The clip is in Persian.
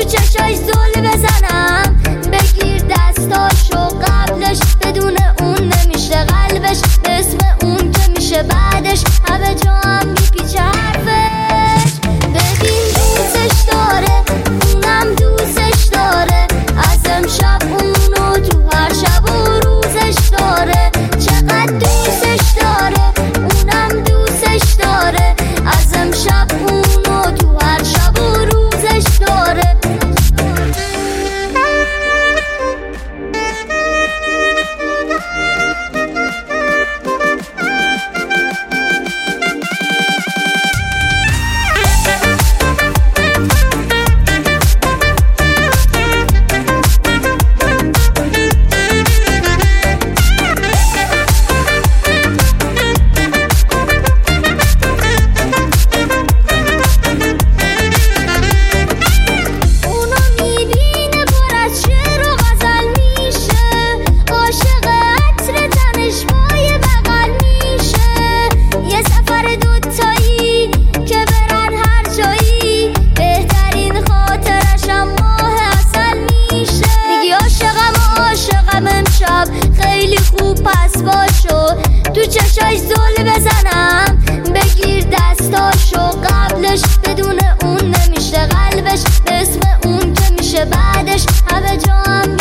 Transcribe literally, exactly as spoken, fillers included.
چشاش زل بزنم، بگیر دستاشو قبلش، بدون اون نمیشه قلبش، به اسم اون که میشه بعدش، همه جا هم میپیچه حرفش. ببین دوستش داره، اونم دوستش داره، از امشب اونو تو هر شب و روزش داره. چقدر دوستش داره، اونم دوستش داره، از امشب اونو تو هر شب و روزش داره. خیلی خوب پس باشو، تو چشاش زل بزنم، بگیر دستاشو قبلش، بدون اون نمیشه قلبش، به اسم اون که میشه بعدش، همه جا هم